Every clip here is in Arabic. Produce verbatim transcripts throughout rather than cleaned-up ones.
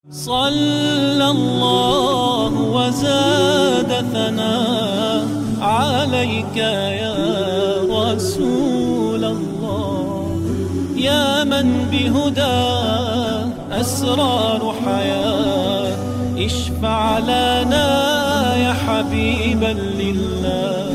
صلى الله وزاد ثناء عليك يا رسول الله، يا من بهدى أسرار حياة، اشفع لنا يا حبيبا لله.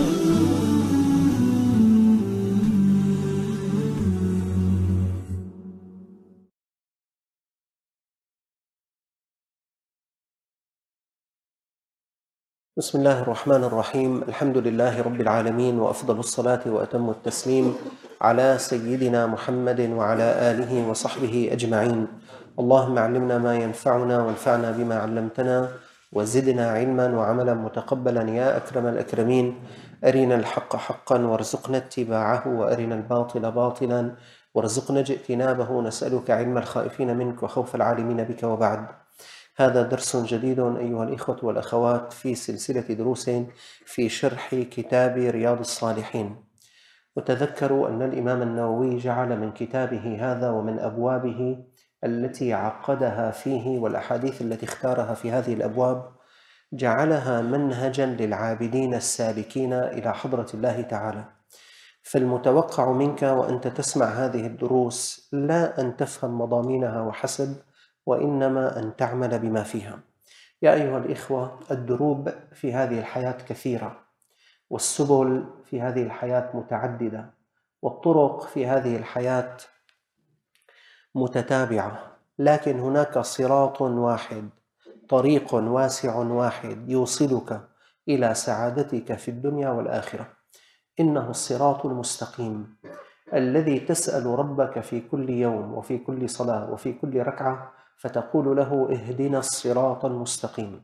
بسم الله الرحمن الرحيم. الحمد لله رب العالمين، وأفضل الصلاة وأتم التسليم على سيدنا محمد وعلى آله وصحبه أجمعين. اللهم علمنا ما ينفعنا وانفعنا بما علمتنا وزدنا علما وعملا متقبلا يا أكرم الأكرمين. أرنا الحق حقا وارزقنا اتباعه، وأرنا الباطل باطلا وارزقنا اجتنابه. نسألك علم الخائفين منك وخوف العالمين بك. وبعد، هذا درس جديد أيها الإخوة والأخوات في سلسلة دروس في شرح كتاب رياض الصالحين. وتذكروا أن الإمام النووي جعل من كتابه هذا ومن أبوابه التي عقدها فيه والأحاديث التي اختارها في هذه الأبواب جعلها منهجا للعابدين السالكين إلى حضرة الله تعالى. فالمتوقع منك وأنت تسمع هذه الدروس لا أن تفهم مضامينها وحسب، وإنما أن تعمل بما فيها. يا أيها الإخوة، الدروب في هذه الحياة كثيرة، والسبل في هذه الحياة متعددة، والطرق في هذه الحياة متتابعة، لكن هناك صراط واحد، طريق واسع واحد يوصلك إلى سعادتك في الدنيا والآخرة. إنه الصراط المستقيم الذي تسأل ربك في كل يوم وفي كل صلاة وفي كل ركعة فتقول له: اهدنا الصراط المستقيم.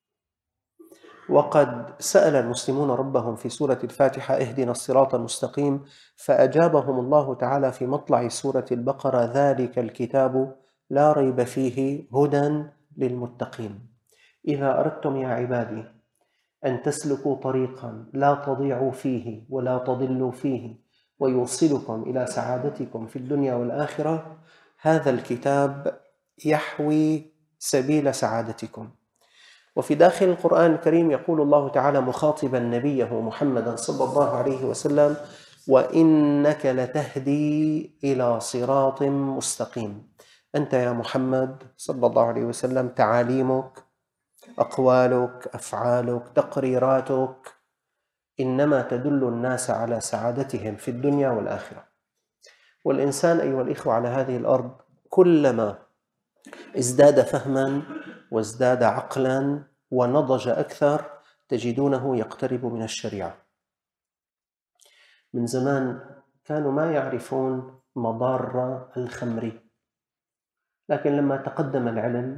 وقد سأل المسلمون ربهم في سورة الفاتحة: اهدنا الصراط المستقيم، فأجابهم الله تعالى في مطلع سورة البقرة: ذلك الكتاب لا ريب فيه هدى للمتقين. إذا أردتم يا عبادي أن تسلكوا طريقا لا تضيعوا فيه ولا تضلوا فيه ويوصلكم إلى سعادتكم في الدنيا والآخرة، هذا الكتاب يحوي سبيل سعادتكم. وفي داخل القرآن الكريم يقول الله تعالى مخاطبا نبيه محمدا صلى الله عليه وسلم: وإنك لتهدي إلى صراط مستقيم. أنت يا محمد صلى الله عليه وسلم، تعاليمك، أقوالك، أفعالك، تقريراتك إنما تدل الناس على سعادتهم في الدنيا والآخرة. والإنسان أيها الإخوة على هذه الأرض كلما ازداد فهما وازداد عقلا ونضج أكثر تجدونه يقترب من الشريعة. من زمان كانوا ما يعرفون مضار الخمر، لكن لما تقدم العلم،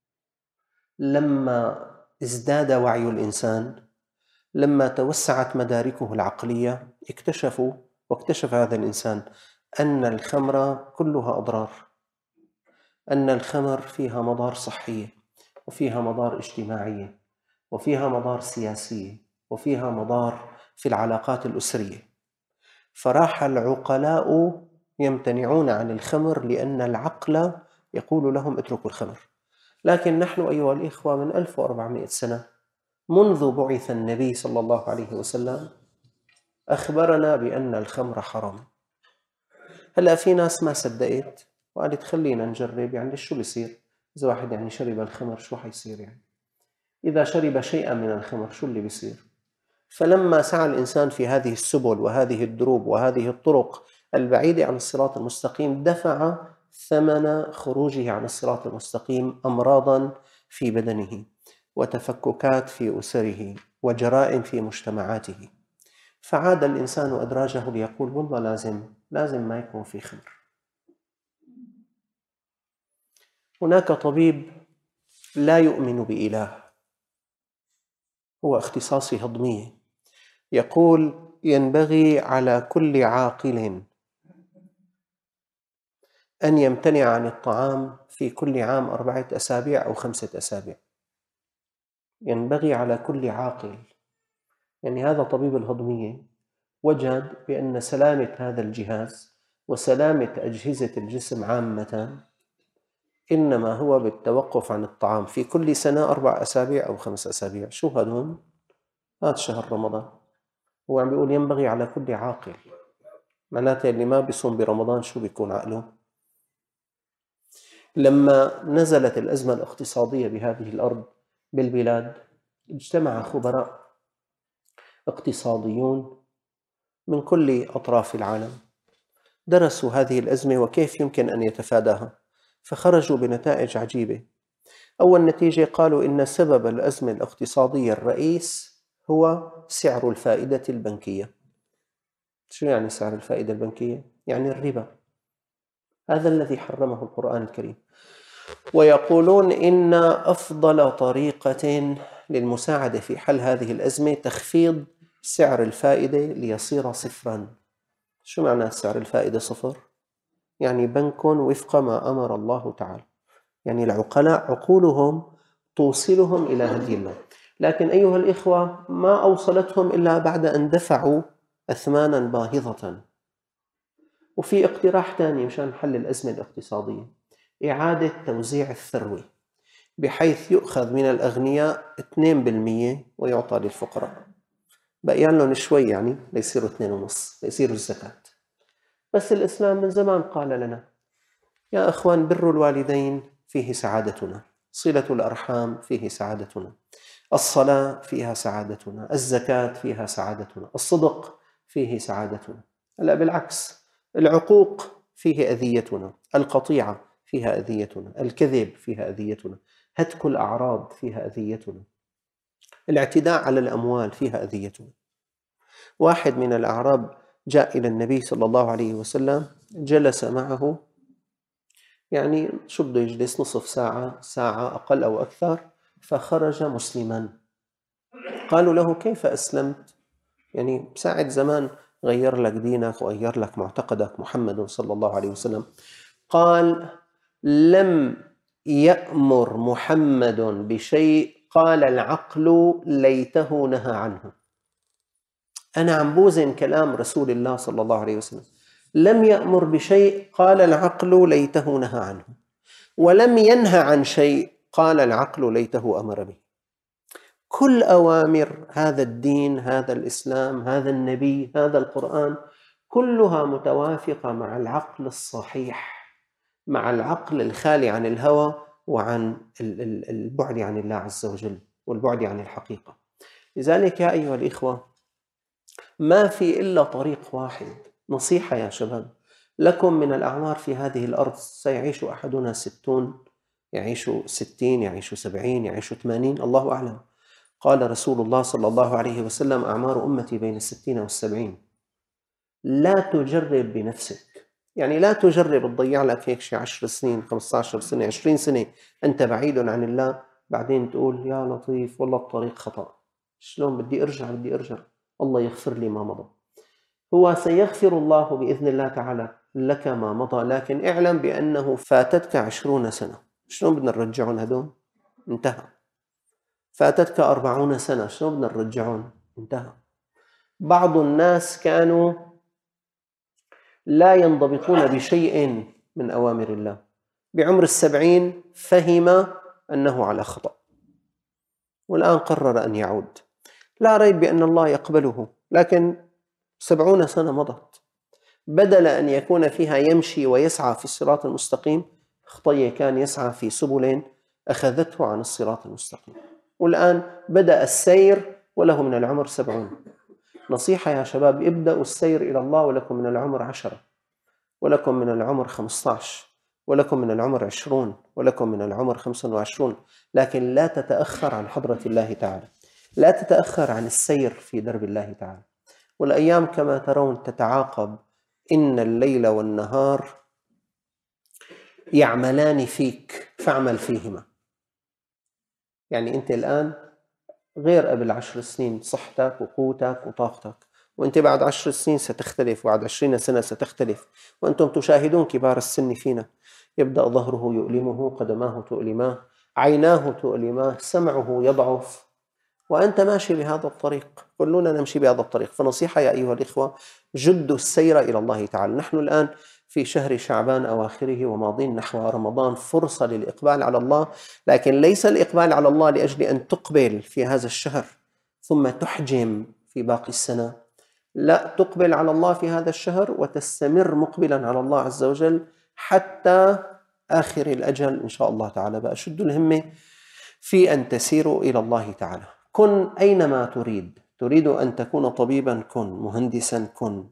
لما ازداد وعي الإنسان، لما توسعت مداركه العقلية، اكتشفوا واكتشف هذا الإنسان أن الخمر كلها أضرار، أن الخمر فيها مضار صحية، وفيها مضار اجتماعية، وفيها مضار سياسية، وفيها مضار في العلاقات الأسرية. فراح العقلاء يمتنعون عن الخمر لأن العقل يقول لهم اتركوا الخمر. لكن نحن أيها الإخوة من ألف وأربعمائة سنة منذ بعث النبي صلى الله عليه وسلم أخبرنا بأن الخمر حرام. هلأ في ناس ما صدقت وقالت خلينا نجرب، يعني شو بيصير إذا واحد يعني شرب الخمر، شو حيصير؟ يعني إذا شرب شيئا من الخمر شو اللي بيصير؟ فلما سعى الإنسان في هذه السبل وهذه الدروب وهذه الطرق البعيدة عن الصراط المستقيم، دفع ثمن خروجه عن الصراط المستقيم أمراضا في بدنه، وتفككات في أسره، وجرائم في مجتمعاته. فعاد الإنسان أدراجه ليقول والله لازم لازم ما يكون في خمر. هناك طبيب لا يؤمن بإله، هو اختصاصي هضمية، يقول ينبغي على كل عاقل أن يمتنع عن الطعام في كل عام أربعة أسابيع أو خمسة أسابيع. ينبغي على كل عاقل، يعني هذا طبيب الهضمية وجد بأن سلامة هذا الجهاز وسلامة أجهزة الجسم عامة إنما هو بالتوقف عن الطعام في كل سنة أربع أسابيع أو خمس أسابيع. شو هدول؟ هذا شهر رمضان. هو عم بيقول ينبغي على كل عاقل، معناته اللي ما بيصوم برمضان شو بيكون عقله؟ لما نزلت الأزمة الاقتصادية بهذه الأرض بالبلاد، اجتمع خبراء اقتصاديون من كل أطراف العالم، درسوا هذه الأزمة وكيف يمكن أن يتفاداها، فخرجوا بنتائج عجيبة. أول نتيجة قالوا إن سبب الأزمة الاقتصادية الرئيس هو سعر الفائدة البنكية. شو يعني سعر الفائدة البنكية؟ يعني الربا، هذا الذي حرمه القرآن الكريم. ويقولون إن أفضل طريقة للمساعدة في حل هذه الأزمة تخفيض سعر الفائدة ليصير صفراً. شو معنى سعر الفائدة صفر؟ يعني بنك وفق ما أمر الله تعالى، يعني العقلاء عقولهم توصلهم إلى هدي الله، لكن أيها الإخوة ما أوصلتهم إلا بعد أن دفعوا أثماناً باهظة. وفي اقتراح ثاني مشان حل الأزمة الاقتصادية، إعادة توزيع الثروة بحيث يؤخذ من الأغنياء اثنين بالمئة ويعطى للفقراء، بقيان لهم شوي يعني ليصيروا اثنين ونص ليصيروا الزكاة. بس الإسلام من زمان قال لنا يا أخوان بر الوالدين فيه سعادتنا، صلة الأرحام فيه سعادتنا، الصلاة فيها سعادتنا، الزكاة فيها سعادتنا، الصدق فيه سعادتنا. لا بالعكس، العقوق فيه أذيتنا، القطيعة فيها أذيتنا، الكذب فيها أذيتنا، هتك الأعراض فيها أذيتنا، الاعتداء على الأموال فيها أذيتنا. واحد من الأعراب جاء إلى النبي صلى الله عليه وسلم، جلس معه يعني شو بده يجلس نصف ساعة ساعة أقل أو أكثر، فخرج مسلما. قالوا له كيف أسلمت؟ يعني بساعة زمان غير لك دينك وغير لك معتقدك محمد صلى الله عليه وسلم. قال لم يأمر محمد بشيء قال العقل ليته نهى عنه. أنا عم بوزن كلام رسول الله صلى الله عليه وسلم، لم يأمر بشيء قال العقل ليته نهى عنه، ولم ينهى عن شيء قال العقل ليته أمر به. كل أوامر هذا الدين، هذا الإسلام، هذا النبي، هذا القرآن، كلها متوافقة مع العقل الصحيح، مع العقل الخالي عن الهوى وعن البعد عن الله عز وجل والبعد عن الحقيقة. لذلك يا أيها الإخوة ما في إلا طريق واحد. نصيحة يا شباب لكم، من الأعمار في هذه الأرض سيعيش أحدنا ستون، يعيش ستين، يعيش سبعين، يعيش ثمانين، الله أعلم. قال رسول الله صلى الله عليه وسلم أعمار أمتي بين الستين والسبعين. لا تجرب بنفسك، يعني لا تجرب تضيع لك هيك شي عشر سنين، خمسة عشر سنة، عشرين سنة أنت بعيد عن الله، بعدين تقول يا لطيف والله الطريق خطأ، شلون بدي أرجع بدي أرجع الله يغفر لي ما مضى. هو سيغفر الله بإذن الله تعالى لك ما مضى، لكن اعلم بأنه فاتتك عشرون سنة، شلون بدنا نرجعون هدول؟ انتهى. فاتتك أربعون سنة، شلون بدنا نرجعون؟ انتهى. بعض الناس كانوا لا ينضبطون بشيء من أوامر الله، بعمر السبعين فهم أنه على خطأ والآن قرر أن يعود. لا ريب بأن الله يقبله، لكن سبعون سنة مضت، بدل أن يكون فيها يمشي ويسعى في الصراط المستقيم، خطية كان يسعى في سبل أخذته عن الصراط المستقيم، والآن بدأ السير وله من العمر سبعون. نصيحة يا شباب، ابدأوا السير إلى الله ولكم من العمر عشرة، ولكم من العمر خمسة عشر، ولكم من العمر عشرون، ولكم من العمر خمسة وعشرون، لكن لا تتأخر عن حضرة الله تعالى، لا تتأخر عن السير في درب الله تعالى. والأيام كما ترون تتعاقب، إن الليل والنهار يعملان فيك فاعمل فيهما. يعني أنت الآن غير قبل عشر سنين، صحتك وقوتك وطاقتك، وأنت بعد عشر سنين ستختلف، وبعد عشرين سنة ستختلف. وأنتم تشاهدون كبار السن فينا، يبدأ ظهره يؤلمه، قدماه تؤلماه، عيناه تؤلماه، سمعه يضعف، وأنت ماشي بهذا الطريق، كلنا نمشي بهذا الطريق. فنصيحة يا أيها الإخوة، جدوا السير إلى الله تعالى. نحن الآن في شهر شعبان أواخره وماضين نحو رمضان فرصة للإقبال على الله، لكن ليس الإقبال على الله لأجل أن تقبل في هذا الشهر ثم تحجم في باقي السنة، لا، تقبل على الله في هذا الشهر وتستمر مقبلا على الله عز وجل حتى آخر الأجل إن شاء الله تعالى. بقى شد الهمة في أن تسيروا إلى الله تعالى. كن أينما تريد، تريد أن تكون طبيبا كن، مهندسا كن،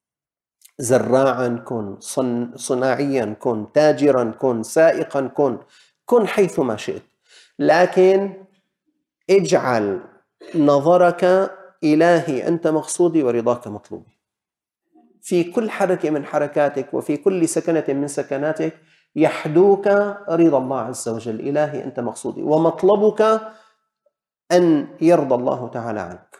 زراعا كن، صناعيا كن، تاجرا كن، سائقا كن، كن حيثما شئت، لكن اجعل نظرك إلهي أنت مقصودي ورضاك مطلوبي. في كل حركة من حركاتك وفي كل سكنة من سكناتك يحدوك رضا الله عز وجل، إلهي أنت مقصودي، ومطلبك أن يرضى الله تعالى عنك.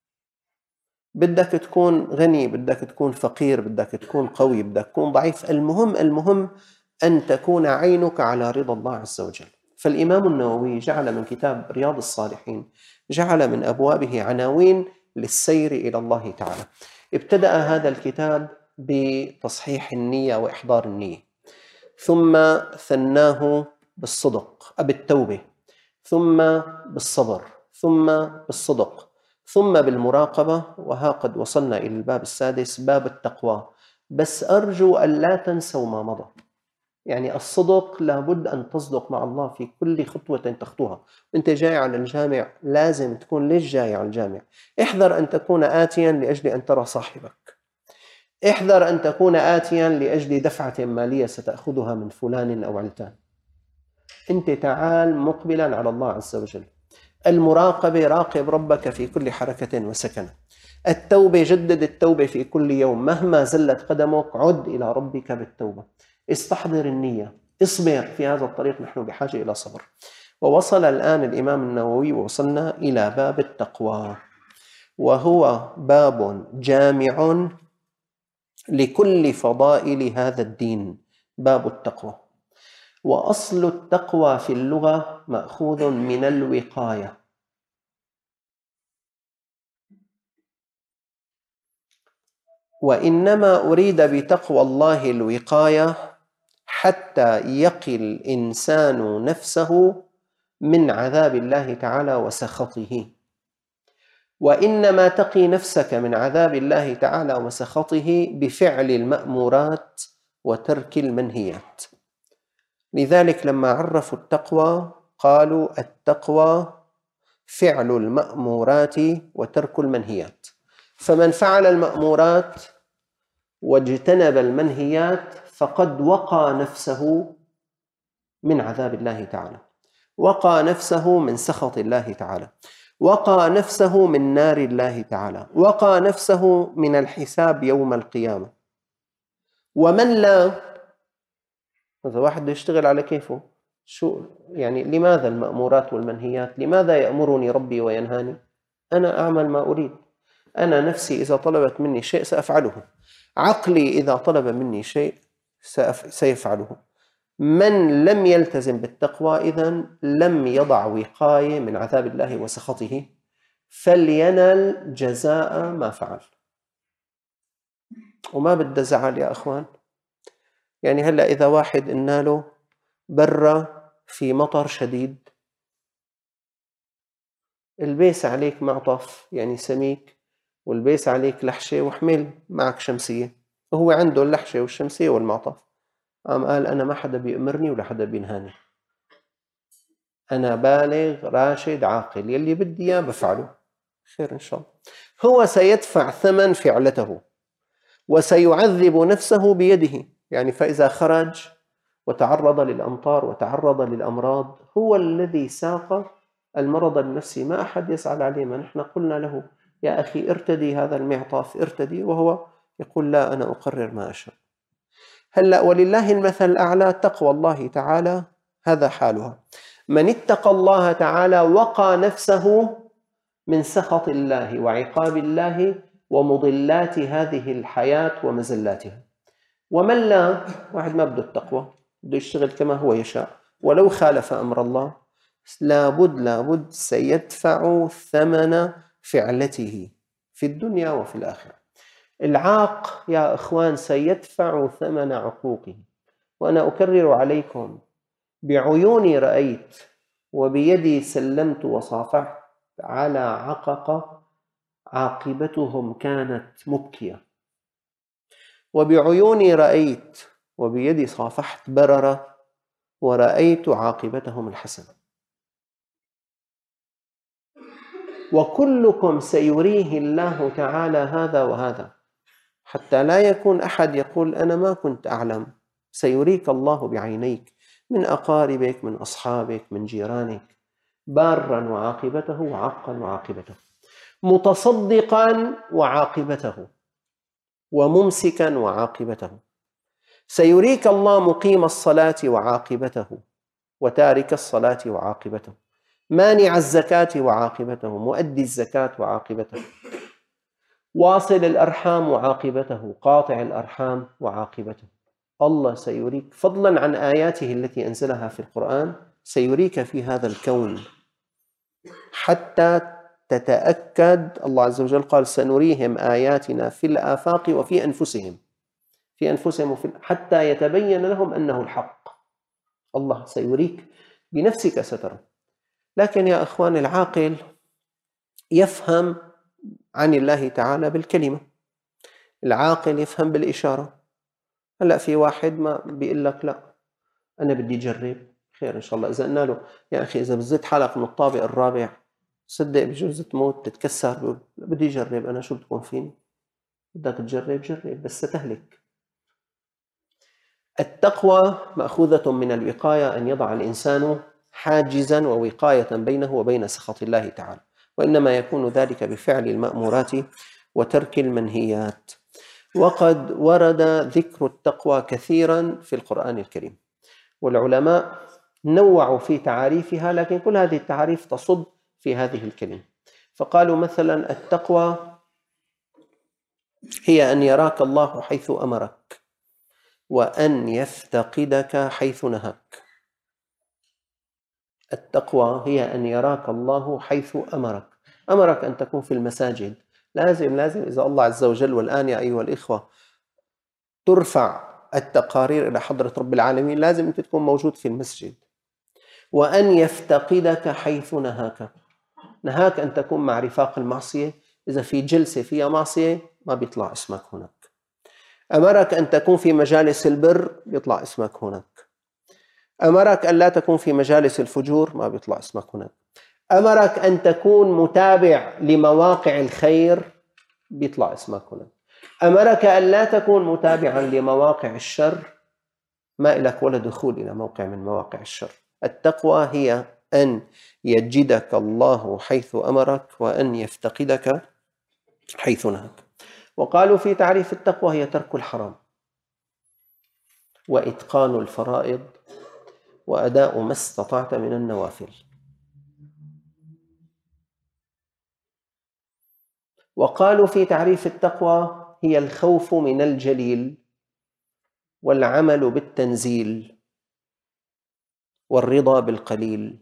بدك تكون غني، بدك تكون فقير، بدك تكون قوي، بدك تكون ضعيف، المهم المهم أن تكون عينك على رضا الله عز وجل. فالإمام النووي جعل من كتاب رياض الصالحين، جعل من أبوابه عناوين للسير إلى الله تعالى. ابتدأ هذا الكتاب بتصحيح النية وإحضار النية، ثم ثناه بالصدق بالتوبة، ثم بالصبر، ثم بالصدق، ثم بالمراقبة، وها قد وصلنا إلى الباب السادس، باب التقوى. بس أرجو أن لا تنسوا ما مضى. يعني الصدق لابد أن تصدق مع الله في كل خطوة تخطوها. أنت جاي على الجامع لازم تكون ليش جاي على الجامع. احذر أن تكون آتيا لأجل أن ترى صاحبك، احذر أن تكون آتيا لأجل دفعة مالية ستأخذها من فلان أو علتان. أنت تعال مقبلا على الله عز وجل. المراقبة، راقب ربك في كل حركة وسكنة. التوبة، جدد التوبة في كل يوم، مهما زلت قدمك عد إلى ربك بالتوبة. استحضر النية، اصبر في هذا الطريق، نحن بحاجة إلى صبر. ووصل الآن الإمام النووي ووصلنا إلى باب التقوى، وهو باب جامع لكل فضائل هذا الدين، باب التقوى. وأصل التقوى في اللغة مأخوذ من الوقاية، وإنما أريد بتقوى الله الوقاية حتى يقي الإنسان نفسه من عذاب الله تعالى وسخطه. وإنما تقي نفسك من عذاب الله تعالى وسخطه بفعل المأمورات وترك المنهيات. لذلك لما عرفوا التقوى قالوا التقوى فعل المأمورات وترك المنهيات. فمن فعل المأمورات واجتنب المنهيات فقد وقى نفسه من عذاب الله تعالى، وقى نفسه من سخط الله تعالى، وقى نفسه من نار الله تعالى، وقى نفسه من الحساب يوم القيامة. ومن لا، هذا واحد يشتغل على كيفه، شو يعني لماذا المأمورات والمنهيات؟ لماذا يأمرني ربي وينهاني؟ أنا أعمل ما أريد، أنا نفسي إذا طلبت مني شيء سأفعله، عقلي إذا طلب مني شيء سيفعله. من لم يلتزم بالتقوى إذن لم يضع وقاية من عذاب الله وسخطه، فلينل جزاء ما فعل. وما بدي زعل يا أخوان. يعني هلأ إذا واحد إناله برا في مطر شديد، البيس عليك معطف يعني سميك، والبيس عليك لحشة، وحمل معك شمسية، وهو عنده اللحشة والشمسية والمعطف، قام قال أنا ما حدا بيأمرني ولا حدا بينهاني، أنا بالغ راشد عاقل، يلي بدي إياه بفعله، خير إن شاء الله. هو سيدفع ثمن فعلته وسيعذب نفسه بيده. يعني فإذا خرج وتعرض للأمطار وتعرض للأمراض، هو الذي ساق المرض النفسي، ما أحد يسأل عليه. ما نحن قلنا له يا أخي ارتدي هذا المعطف، ارتدي، وهو يقول لا أنا أقرر ما أشاء. هلأ ولله المثل الأعلى، تقوى الله تعالى هذا حالها. من اتقى الله تعالى وقى نفسه من سخط الله وعقاب الله ومضلات هذه الحياة ومزلاتها. ومن لا، واحد ما بده التقوى، بده يشتغل كما هو يشاء، ولو خالف أمر الله لابد لابد سيدفع ثمن فعلته في الدنيا وفي الآخرة. العاق يا إخوان سيدفع ثمن عقوقه. وأنا أكرر عليكم، بعيوني رأيت وبيدي سلمت وصافحت على عققة عاقبتهم كانت مبكية، وبعيوني رأيت وبيدي صافحت بررة ورأيت عاقبتهم الحسنة. وكلكم سيريه الله تعالى هذا وهذا، حتى لا يكون أحد يقول أنا ما كنت أعلم. سيريك الله بعينيك، من أقاربك، من أصحابك، من جيرانك، بارا وعاقبته وعقا وعاقبته، متصدقا وعاقبته، وممسكا وعاقبته. سيريك الله مقيم الصلاة وعاقبته، وتارك الصلاة وعاقبته، مانع الزكاة وعاقبته، مؤدي الزكاة وعاقبته، واصل الأرحام وعاقبته، قاطع الأرحام وعاقبته. الله سيريك، فضلا عن آياته التي أنزلها في القرآن، سيريك في هذا الكون حتى تتأكد. الله عز وجل قال سنريهم آياتنا في الآفاق وفي أنفسهم في أنفسهم وفي حتى يتبين لهم أنه الحق. الله سيريك بنفسك سترى. لكن يا أخوان، العاقل يفهم عن الله تعالى بالكلمة، العاقل يفهم بالإشارة. هلأ في واحد ما بيقول لك لا أنا بدي أجرب، خير إن شاء الله. إذا قلنا له يا أخي إذا بزيت حالك من الطابق الرابع صدق بجوز تموت تتكسر، بيقول بدي أجرب، أنا شو بتكون فيني؟ بدك تجرب جرب بس ستهلك. التقوى مأخوذة من الوقاية، أن يضع الإنسان حاجزا ووقاية بينه وبين سخط الله تعالى، وإنما يكون ذلك بفعل المأمورات وترك المنهيات. وقد ورد ذكر التقوى كثيرا في القرآن الكريم، والعلماء نوعوا في تعاريفها، لكن كل هذه التعاريف تصب في هذه الكلمة. فقالوا مثلا التقوى هي أن يراك الله حيث أمرك، وأن يفتقدك حيث نهاك. التقوى هي أن يراك الله حيث أمرك. أمرك أن تكون في المساجد، لازم لازم إذا الله عز وجل، والآن يا أيها الإخوة ترفع التقارير إلى حضرة رب العالمين، لازم أنت تكون موجود في المسجد. وأن يفتقدك حيث نهاك، نهاك أن تكون مع رفاق المعصية، إذا في جلسة فيها معصية ما بيطلع اسمك هناك. أمرك أن تكون في مجالس البر، بيطلع اسمك هناك. أمرك أن لا تكون في مجالس الفجور، ما بيطلع اسمك هناك. أمرك أن تكون متابع لمواقع الخير، بيطلع اسمك هناك. أمرك أن لا تكون متابعا لمواقع الشر، ما إلك ولا دخول إلى موقع من مواقع الشر. التقوى هي أن يجدك الله حيث أمرك، وأن يفتقدك حيث نهاك. وقالوا في تعريف التقوى هي ترك الحرام، وإتقان الفرائض، وأداء ما استطعت من النوافل. وقالوا في تعريف التقوى هي الخوف من الجليل، والعمل بالتنزيل، والرضا بالقليل.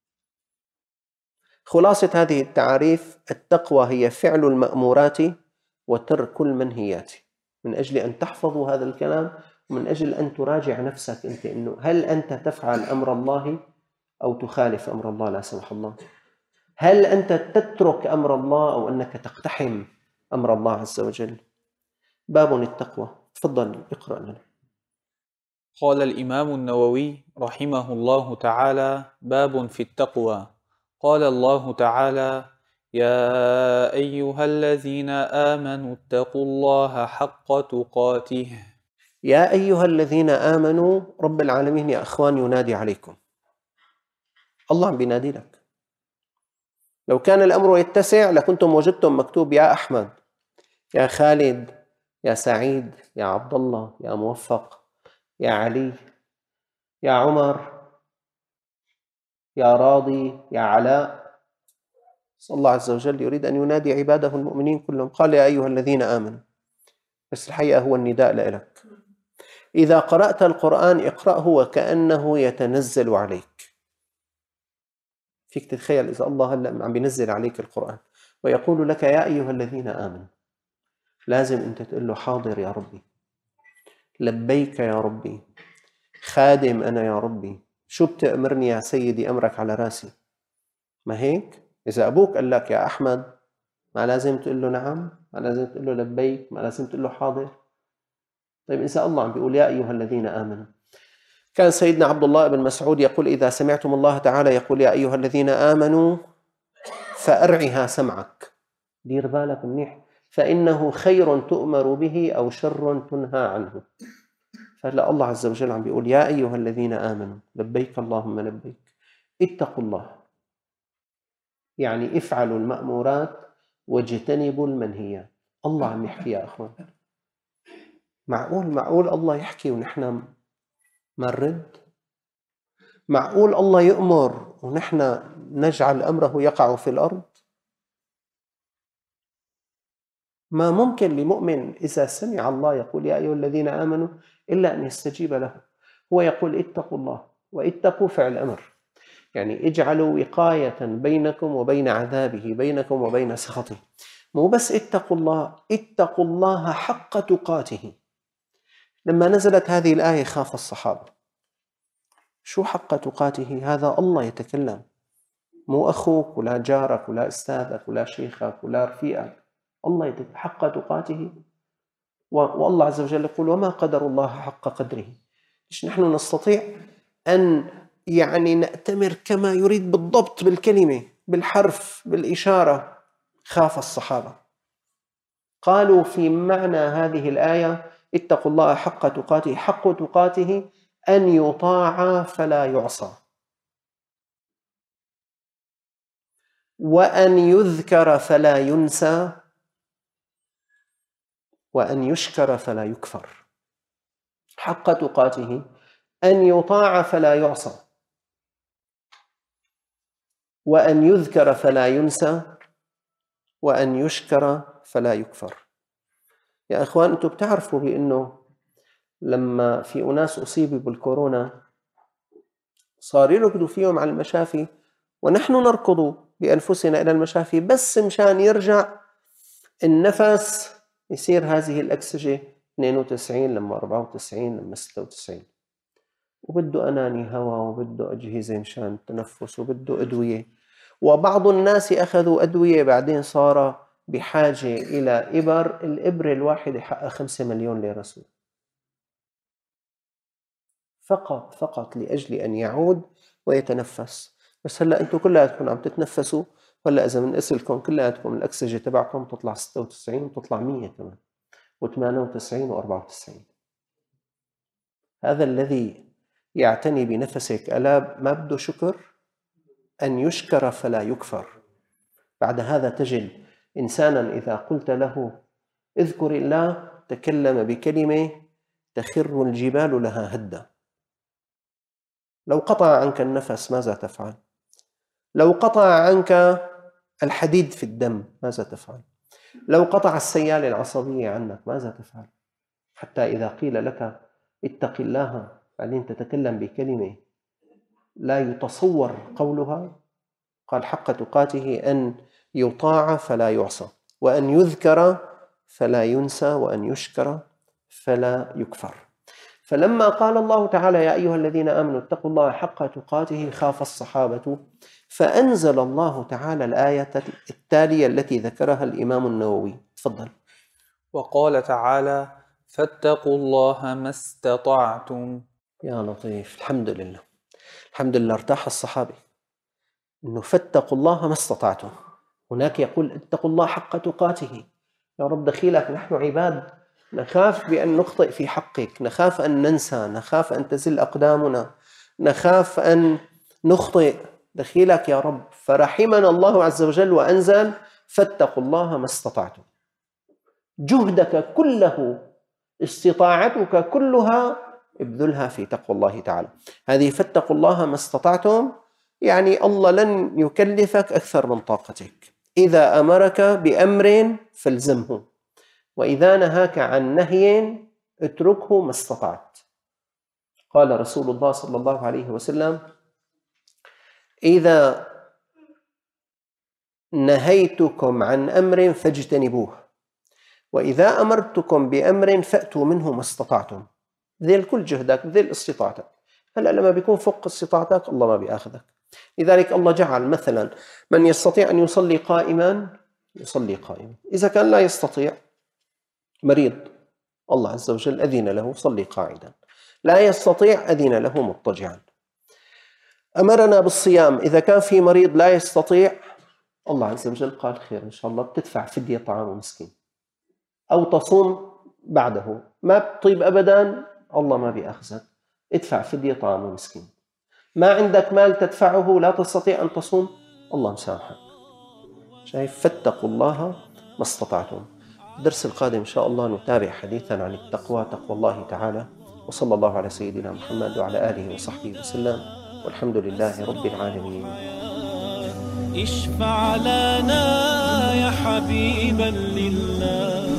خلاصة هذه التعاريف: التقوى هي فعل المأمورات وترك المنهيات. من أجل أن تحفظوا هذا الكلام، ومن أجل أن تراجع نفسك أنت، إنه هل أنت تفعل أمر الله أو تخالف أمر الله لا سمح الله؟ هل أنت تترك أمر الله أو أنك تقتحم أمر الله عز وجل؟ باب التقوى. تفضل اقرأ لنا. قال الإمام النووي رحمه الله تعالى: باب في التقوى. قال الله تعالى: يا أيها الذين آمنوا اتقوا الله حق تقاته. يا أيها الذين آمنوا، رب العالمين يا أخوان ينادي عليكم. الله عم بينادي لك. لو كان الأمر يتسع لكنتم وجدتم مكتوب يا أحمد، يا خالد، يا سعيد، يا عبد الله، يا موفق، يا علي، يا عمر، يا راضي، يا علاء. الله عز وجل يريد أن ينادي عباده المؤمنين كلهم. قال يا أيها الذين آمنوا، بس الحقيقة هو النداء لك. إذا قرأت القرآن اقرأه وكأنه يتنزل عليك. فيك تتخيل إذا الله هلأ عم بينزل عليك القرآن ويقول لك يا أيها الذين آمنوا، لازم أنت تقول له حاضر يا ربي، لبيك يا ربي، خادم أنا يا ربي، شو بتأمرني يا سيدي أمرك على راسي. ما هيك؟ إذا أبوك قال لك يا أحمد ما لازم تقول له نعم، ما لازم تقول له لبيك، ما لازم تقول له حاضر. طيب إذا الله عم بيقول يا أيها الذين آمنوا، كان سيدنا عبد الله بن مسعود يقول إذا سمعتم الله تعالى يقول يا أيها الذين آمنوا فأرعها سمعك، دير بالك منيح، فإنه خير تؤمر به أو شر تنهى عنه. فهلا الله عز وجل عم بيقول يا أيها الذين آمنوا لبيك اللهم لبيك، اتقوا الله، يعني افعلوا المأمورات واجتنبوا المنهيات. الله عم يحكي يا أخوان، معقول معقول الله يحكي ونحن ما نرد؟ معقول الله يأمر ونحن نجعل أمره يقع في الأرض؟ ما ممكن لمؤمن إذا سمع الله يقول يا أيها الذين آمنوا إلا أن يستجيب له. هو يقول اتقوا الله، واتقوا فعل أمر، يعني اجعلوا وقاية بينكم وبين عذابه، بينكم وبين سخطه. مو بس اتقوا الله، اتقوا الله حق تقاته. لما نزلت هذه الآية خاف الصحابة. شو حق تقاته؟ هذا الله يتكلم، مو أخوك ولا جارك ولا أستاذك ولا شيخك ولا رفيقك. الله يتكلم حق تقاته، والله عز وجل يقول وما قدر الله حق قدره. إيش نحن نستطيع أن يعني نأتمر كما يريد بالضبط، بالكلمة، بالحرف، بالإشارة. خاف الصحابة، قالوا في معنى هذه الآية اتقوا الله حق تقاته، حق تقاته أن يطاع فلا يعصى، وأن يذكر فلا ينسى، وأن يشكر فلا يكفر. حق تقاته أن يطاع فلا يعصى، وأن يذكر فلا ينسى، وأن يشكر فلا يكفر. يا أخوان أنتم بتعرفوا بأنه لما في أناس أصيبوا بالكورونا صار يركضوا فيهم على المشافي، ونحن نركض بأنفسنا إلى المشافي بس مشان يرجع النفس يصير هذه الأكسجة اثنين وتسعين لما أربعة وتسعين لما ستة وتسعين، وبده أناني هواء، وبده أجهزة مشان التنفس، وبده أدوية. وبعض الناس أخذوا أدوية بعدين صار بحاجة إلى إبر، الإبرة الواحدة حقها خمسة مليون ليرة سود، فقط فقط لأجل أن يعود ويتنفس. بس هلأ أنتم كلاتكم عم تتنفسوا، هلأ إذا من أسلكم كلاتكم الأكسجة تبعكم تطلع ستة وتسعين وتطلع مية كمان وثمانية وتسعين وأربعة وتسعين. هذا الذي يعتني بنفسك ألا ما بده شكر؟ أن يشكر فلا يكفر. بعد هذا تجد إنسانا إذا قلت له اذكر الله تكلم بكلمة تخر الجبال لها هدا. لو قطع عنك النفس ماذا تفعل؟ لو قطع عنك الحديد في الدم ماذا تفعل؟ لو قطع السيالة العصبية عنك ماذا تفعل؟ حتى إذا قيل لك اتق الله بعدين تتكلم بكلمة لا يتصور قولها. قال حق تقاته أن يطاع فلا يعصى، وأن يذكر فلا ينسى، وأن يشكر فلا يكفر. فلما قال الله تعالى يا أيها الذين آمنوا اتقوا الله حق تقاته خاف الصحابة، فأنزل الله تعالى الآية التالية التي ذكرها الإمام النووي. تفضل. وقال تعالى فاتقوا الله ما استطعتم. يا لطيف، الحمد لله الحمد لله ارتاح الصحابي إنه فاتقوا الله ما استطعتم. هناك يقول اتقوا الله حق تقاته. يا رب دخيلك نحن عباد، نخاف بأن نخطئ في حقك، نخاف أن ننسى، نخاف أن تزل أقدامنا، نخاف أن نخطئ، دخيلك يا رب. فرحمنا الله عز وجل وأنزل فاتقوا الله ما استطعتم. جهدك كله، استطاعتك كلها ابذلها في تقوى الله تعالى. هذه فاتقوا الله ما استطعتم، يعني الله لن يكلفك أكثر من طاقتك. إذا أمرك بأمر فالزمه، وإذا نهاك عن نهي اتركه ما استطعت. قال رسول الله صلى الله عليه وسلم إذا نهيتكم عن أمر فاجتنبوه، وإذا أمرتكم بأمر فأتوا منه ما استطعتم، بذل كل جهدك، بذل استطاعتك. هلأ لما بيكون فوق استطاعتك الله ما بيأخذك. لذلك الله جعل مثلا من يستطيع أن يصلي قائما يصلي قائما، إذا كان لا يستطيع مريض الله عز وجل أذن له صلي قاعدا، لا يستطيع أذن له مضطجعا. أمرنا بالصيام، إذا كان في مريض لا يستطيع الله عز وجل قال خير إن شاء الله بتدفع فدية طعام مسكين أو تصوم بعده، ما بطيب أبدا الله ما بيأخذك، ادفع فدية طعام مسكين. ما عندك مال تدفعه لا تستطيع أن تصوم الله مسامحك. شايف؟ فاتقوا الله ما استطعتم. الدرس القادم إن شاء الله نتابع حديثا عن التقوى، تقوى الله تعالى. وصلى الله على سيدنا محمد وعلى آله وصحبه وسلم، والحمد لله رب العالمين. اشفع لنا يا حبيبا لله.